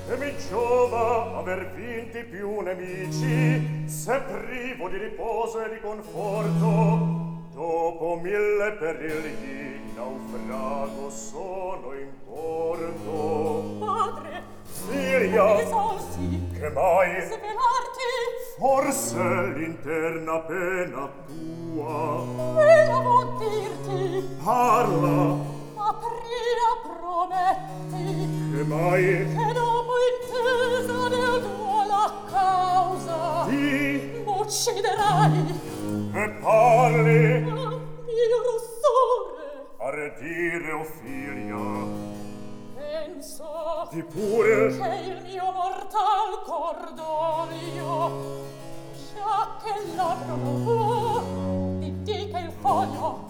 E mi giova aver vinti più nemici, se privo di riposo e di conforto. Dopo 1000 perigli in naufrago sono in porto. Padre, Figlia, risolsi, che mai? svelarti, Forse l'interna pena tua. e la vo dirti, Parla, apria prometti, che mai? che dopo intesa del tuo la causa, Di, m'ucciderai. e parli, Ah, mio rossore, ardire o figlia. penso Di pure, che il mio mortal cordoglio, già che l'avrò, ti dica il foglio.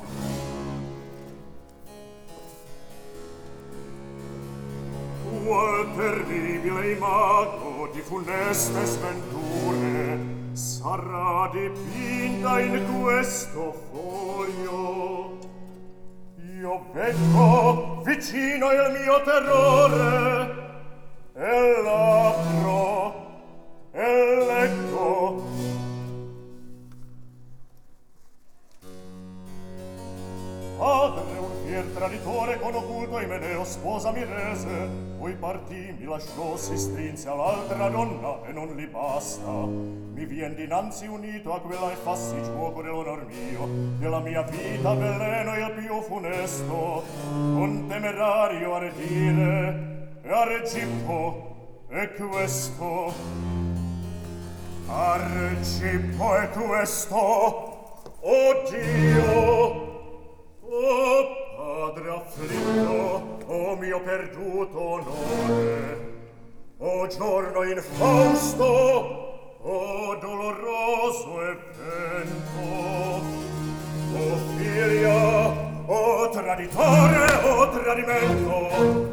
qual terribile imago di funeste sventure sarà dipinta in questo foglio. Io vedo vicino il mio terrore e l'apro e leggo. Padre, un fier traditore con occulto Imeneo sposa mi rese, poi partì, mi lasciò, si strinse all'altra donna e non li basta. Mi vien dinanzi unito a quella e fassi giuoco dell'onor mio, della mia vita veleno il più funesto, con temerario ardire e argippo e questo. Argippo e questo, oh Dio! O padre afflitto, o mio perduto onore, o giorno infausto, o doloroso evento, o figlia, o traditore, o tradimento,